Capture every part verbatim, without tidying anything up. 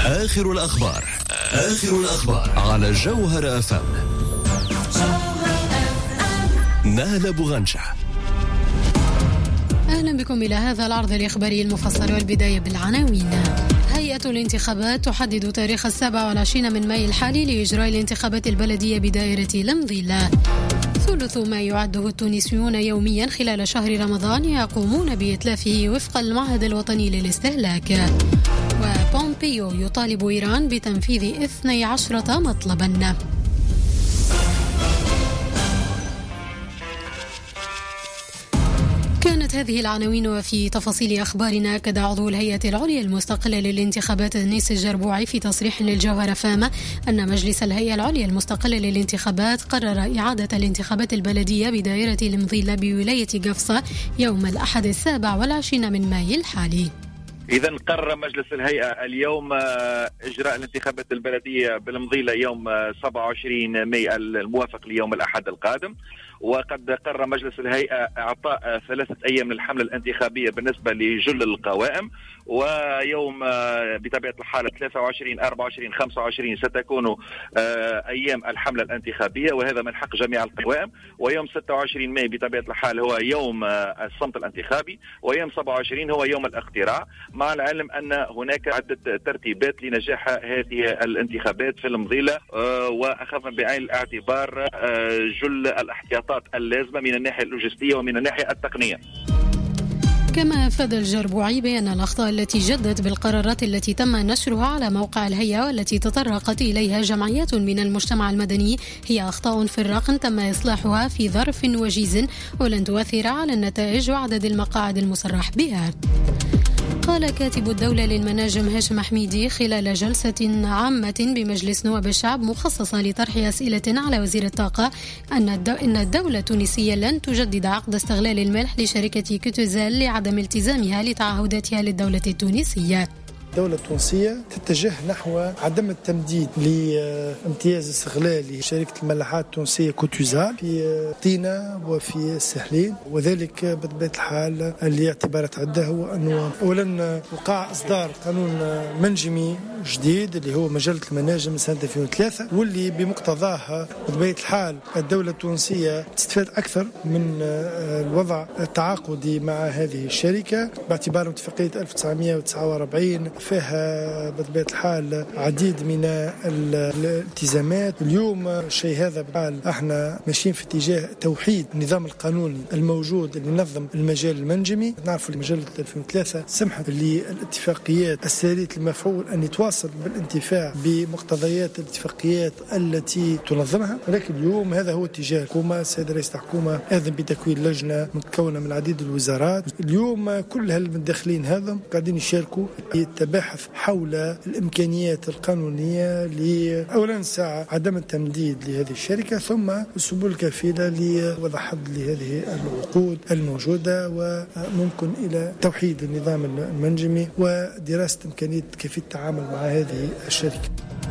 آخر الأخبار آخر الأخبار على جوهر أف أم. نهلة بوغنشة. أهلا بكم إلى هذا العرض الإخباري المفصل، والبداية بالعناوين. هيئة الانتخابات تحدد تاريخ السابع والعشرين من ماي الحالي لإجراء الانتخابات البلدية بدائرة لمضيلة. ثلث ما يعده التونسيون يوميا خلال شهر رمضان يقومون بإتلافه وفق المعهد الوطني للاستهلاك. وبومبيو يطالب إيران بتنفيذ اثني عشرة مطلبا. كانت هذه العناوين. وفي تفاصيل أخبارنا، أكد عضو الهيئة العليا المستقلة للانتخابات أنيس الجربوعي في تصريح للجوهرة فام أن مجلس الهيئة العليا المستقلة للانتخابات قرر إعادة الانتخابات البلدية بدائرة المضيلة بولاية قفصة يوم الأحد السابع والعشرين من ماي الحالي. إذا قرر مجلس الهيئة اليوم إجراء الانتخابات البلدية بالمضيلة يوم سبعة وعشرين ماي الموافق ليوم الأحد القادم. وقد قرر مجلس الهيئة إعطاء ثلاثة أيام من الحملة الانتخابية بالنسبة لجل القوائم، ويوم بطبيعة الحال ثلاثة وعشرين أربعة وعشرين خمسة وعشرين ستكون أيام الحملة الانتخابية، وهذا من حق جميع القوائم. ويوم ستة وعشرين ماي بطبيعة الحال هو يوم الصمت الانتخابي، ويوم سبعة وعشرين هو يوم الاقتراع، مع العلم أن هناك عدة ترتيبات لنجاح هذه الانتخابات في المضيلة، وأخذنا بعين الاعتبار جل الاحتياطات اللازمة من الناحية اللوجستية ومن الناحية التقنية. كما أفاد الجربوعي بأن الأخطاء التي جدت بالقرارات التي تم نشرها على موقع الهيئة والتي تطرقت إليها جمعيات من المجتمع المدني هي أخطاء في الرقم تم إصلاحها في ظرف وجيز ولن تؤثر على النتائج وعدد المقاعد المصرح بها. قال كاتب الدولة للمناجم هاشم حميدي خلال جلسة عامة بمجلس نواب الشعب مخصصة لطرح أسئلة على وزير الطاقة أن إن الدولة التونسية لن تجدد عقد استغلال الملح لشركة كوتوزال لعدم التزامها لتعهداتها للدولة التونسية. الدولة التونسية تتجه نحو عدم التمديد لامتياز استغلال شركة الملاحات التونسية كوتوزال في طينة وفي السهلين، وذلك بطبيعة الحال لاعتبارات عدة. هو أنه أولا وقع إصدار قانون منجمي جديد اللي هو مجلة المناجم سنة ألفين وثلاثة، واللي بمقتضاها بطبيعة الحال الدولة التونسية تستفاد أكثر من الوضع التعاقدي مع هذه الشركة باعتبار اتفاقية ألف وتسعمائة وتسعة وأربعين فيها بطبيعة الحال عديد من الالتزامات. اليوم الشيء هذا بحال احنا ماشيين في اتجاه توحيد النظام القانوني الموجود اللي ينظم المجال المنجمي. نعرف مجلة ألفين وثلاثة سمحت للاتفاقيات السارية المفعول أن يتواصل بالانتفاع بمقتضيات الاتفاقيات التي تنظمها، ولكن اليوم هذا هو اتجاه الحكومة. السيد رئيس الحكومة أذن بتكوين لجنة متكونة من العديد الوزارات. اليوم كل هالمتدخلين هذا قاعدين يشاركوا التباحث حول الإمكانيات القانونية لأولا ساعة عدم التمديد لهذه الشركة، ثم السبل الكفيلة لوضع حد لهذه العقود الموجودة، وممكن إلى توحيد النظام المنجمي ودراسة إمكانية كيفية التعامل مع هذه الشركة.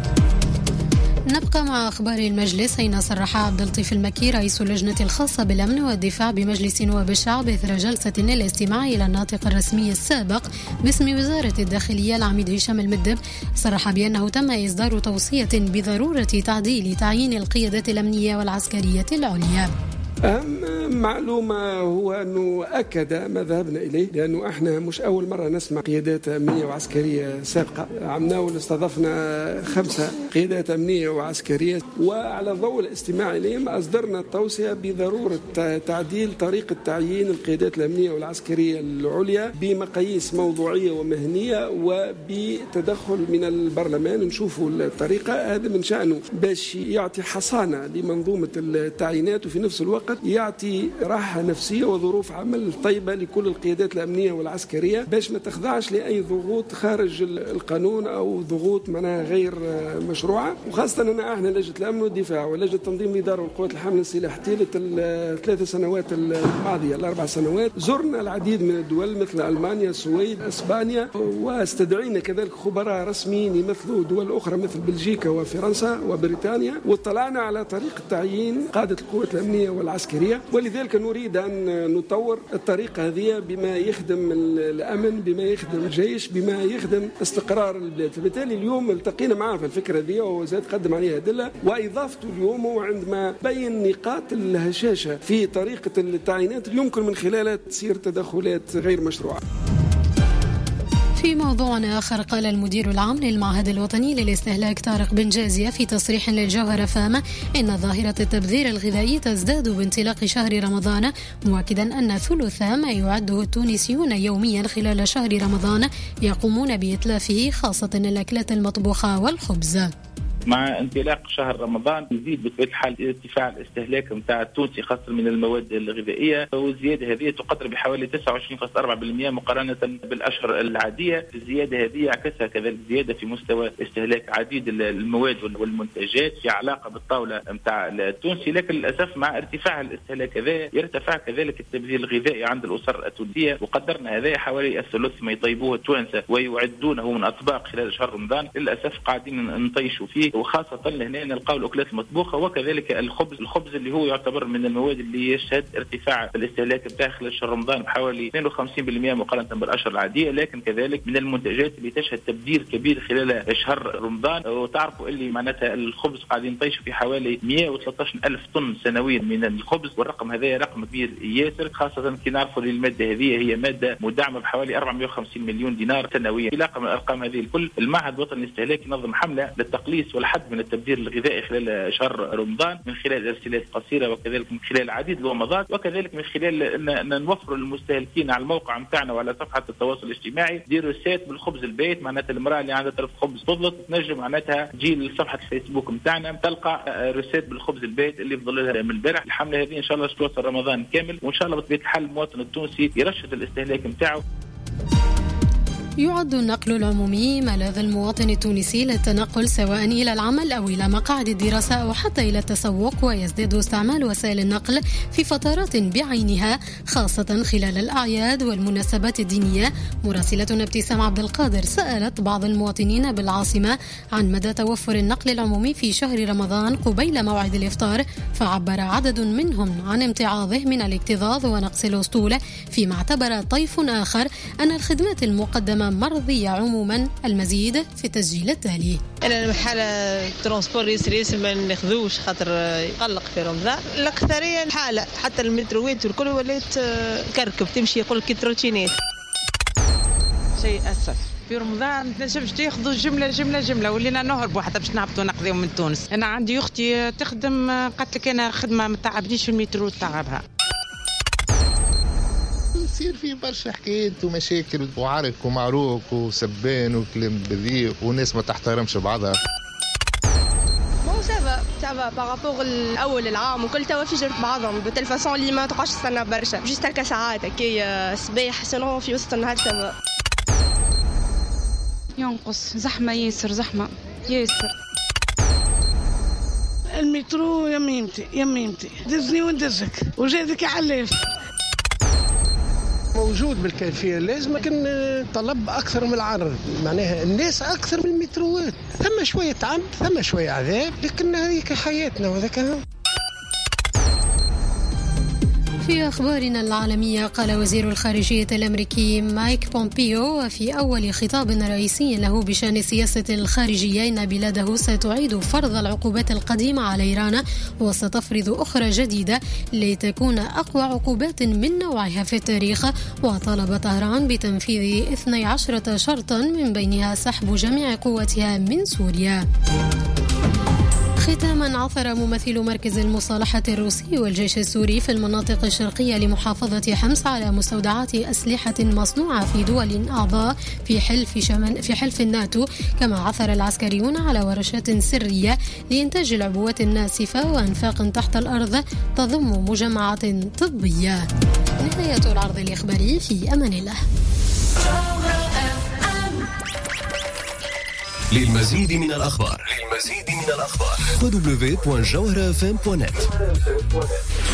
نبقى مع أخبار المجلس، حين صرح عبد اللطيف المكي رئيس اللجنة الخاصة بالأمن والدفاع بمجلس نواب الشعب إثر جلسة للاستماع إلى الناطق الرسمي السابق باسم وزارة الداخلية العميد هشام المدب، صرح بأنه تم إصدار توصية بضرورة تعديل تعيين القيادات الأمنية والعسكرية العليا. أهم معلومة هو أنه أكد ما ذهبنا إليه، لأنه إحنا مش أول مرة نسمع قيادات أمنية وعسكرية سابقة. عمناول استضفنا خمسة قيادات أمنية وعسكرية، وعلى ضوء الاستماع إليهم أصدرنا التوصية بضرورة تعديل طريقة تعيين القيادات الأمنية والعسكرية العليا بمقاييس موضوعية ومهنية وبتدخل من البرلمان. نشوفوا الطريقة هذا من شأنه باش يعطي حصانة لمنظومة التعيينات، وفي نفس الوقت يعطي راحة نفسية وظروف عمل طيبة لكل القيادات الأمنية والعسكرية باش ما تخضعش لأي ضغوط خارج القانون أو ضغوط منها غير مشروعة. وخاصة أن احنا لجنة الأمن والدفاع ولجنة تنظيم الإدارة والقوات الحاملة السلاح طيلة الثلاث سنوات الماضية الأربع سنوات زرنا العديد من الدول مثل ألمانيا، السويد، إسبانيا، واستدعينا كذلك خبراء رسميين يمثلوا دول أخرى مثل بلجيكا وفرنسا وبريطانيا، واطلعنا على طريقة تعيين قادة القوات الأمنية والعسكرية العسكرية، ولذلك نريد أن نطور الطريقة هذه بما يخدم الأمن، بما يخدم الجيش، بما يخدم استقرار البلاد. فبالتالي اليوم التقينا معه في الفكرة هذه وزاد قدم عليها أدلة، وإضافته اليوم عندما بين نقاط الهشاشة في طريقة التعيينات اللي يمكن من خلالها تصير تدخلات غير مشروعة. في موضوع آخر، قال المدير العام للمعهد الوطني للاستهلاك طارق بن جازية في تصريح للجوهرة فام إن ظاهرة التبذير الغذائي تزداد بانطلاق شهر رمضان، مؤكدا أن ثلث ما يعده التونسيون يوميا خلال شهر رمضان يقومون بإتلافه، خاصة الأكلات المطبوخة والخبز. مع انطلاق شهر رمضان يزيد بطبيعة الحال ارتفاع الاستهلاك نتاع التونسي خاصة من المواد الغذائية، والزيادة هذه تقدر بحوالي تسعة وعشرين فاصلة أربعة بالمئة مقارنة بالأشهر العادية. الزيادة هذه عكسها كذلك زيادة في مستوى استهلاك عديد المواد والمنتجات في علاقة بالطاولة نتاع التونسي، لكن للأسف مع ارتفاع الاستهلاك هذا يرتفع كذلك التبذير الغذائي عند الأسر التونسية، وقدرنا هذا حوالي الثلث ما يطيبوه التوانسة ويعدونه من أطباق خلال شهر رمضان للأسف قاعدين نطيشوا فيه، وخاصة هنا نلقاو الأكلات المطبوخة وكذلك الخبز الخبز اللي هو يعتبر من المواد اللي يشهد ارتفاع الاستهلاك بتاعه خلال شهر رمضان بحوالي اثنين وخمسين بالمئة مقارنة بالأشهر العادية، لكن كذلك من المنتجات اللي تشهد تبذير كبير خلال شهر رمضان. وتعرفوا اللي معناتها الخبز قاعدين يطيشوا في حوالي مئة وثلاثة عشر ألف طن سنويا من الخبز، والرقم هذا رقم كبير ياسر، خاصة كي نعرفوا اللي المادة هذه هي مادة مدعمة بحوالي أربعمئة وخمسين مليون دينار سنويا. علاقة من الأرقام هذه الكل، المعهد الوطني للاستهلاك ينظم حملة للتقليص والحد من التبذير الغذائي خلال شهر رمضان من خلال ارسالات قصيره، وكذلك من خلال عديد الومضات، وكذلك من خلال ان نوفر للمستهلكين على الموقع نتاعنا وعلى صفحه التواصل الاجتماعي ديروا سات بالخبز البيت، معناتها المراه اللي عندها طرف خبز فضلت تنجم معناتها تجي لصفحه الفيسبوك نتاعنا تلقى رسات بالخبز البيت اللي فضل لها من البارح. الحمله هذه ان شاء الله توصل رمضان كامل، وان شاء الله بطبيعه الحال المواطن التونسي يرشد الاستهلاك نتاعو. يعد النقل العمومي ملاذ المواطن التونسي للتنقل سواء إلى العمل أو إلى مقاعد الدراسة أو حتى إلى التسوق، ويزداد استعمال وسائل النقل في فترات بعينها خاصة خلال الأعياد والمناسبات الدينية. مراسلتنا ابتسام عبد القادر سألت بعض المواطنين بالعاصمة عن مدى توفر النقل العمومي في شهر رمضان قبيل موعد الإفطار، فعبر عدد منهم عن امتعاضه من الاكتظاظ ونقص الأسطول، فيما اعتبر طيف آخر أن الخدمات المقدمة مرضية عموما. المزيد في التسجيل التالي. أنا المحالة ترانسبور يسري ما ناخذوش خاطر يقلق في رمضان، الأكثرية الحالة حتى المتروات والكل ولات كركب تمشي يقول لك تروتينات. شيء أسف في رمضان تنجمش تاخذوا جملة جملة جملة، ولينا نهربوا حتى باش نهبطوا نقضيهم من تونس. أنا عندي أختي تخدم قالت لك أنا خدمة ما تعبنيش في المترو تعبها. يصير في برشا حكايات ومشاكل وعرك ومعروك وسبان وكلام بذيء وناس ما تحترمش بعضها. بون سافا سافا بارابور الاول العام وكل توا في جرت بعضهم بالتلفزيون اللي ما تقعدش تستنى برشا جيست هكا ساعات هكايا صباح سنو في وسط النهار سما ينقص زحمه ياسر زحمه ياسر. المترو يا ميمتي يا ميمتي دزني وندزك وجازك علاف موجود بالكيفية لازم، لكن طلب أكثر من العرض، معناها الناس أكثر من المتروات، ثم شوية تعب ثم شوية عذاب، لكن هذيك حياتنا وذاك هو. في أخبارنا العالمية، قال وزير الخارجية الأمريكي مايك بومبيو في أول خطاب رئيسي له بشأن سياسة الخارجية إن بلاده ستعيد فرض العقوبات القديمة على إيران وستفرض أخرى جديدة لتكون أقوى عقوبات من نوعها في التاريخ، وطالب طهران بتنفيذ اثني عشر شرطا من بينها سحب جميع قوتها من سوريا. ختاما، عثر ممثل مركز المصالحة الروسي والجيش السوري في المناطق الشرقية لمحافظة حمص على مستودعات أسلحة مصنوعة في دول أعضاء في حلف شمال في حلف الناتو، كما عثر العسكريون على ورشات سرية لإنتاج العبوات الناسفة وأنفاق تحت الأرض تضم مجمعات طبية. نهاية العرض الإخباري، في أمان الله. للمزيد من الأخبار للمزيد من الأخبار دبليو دبليو دبليو دوت جوهرة إف إم دوت نت.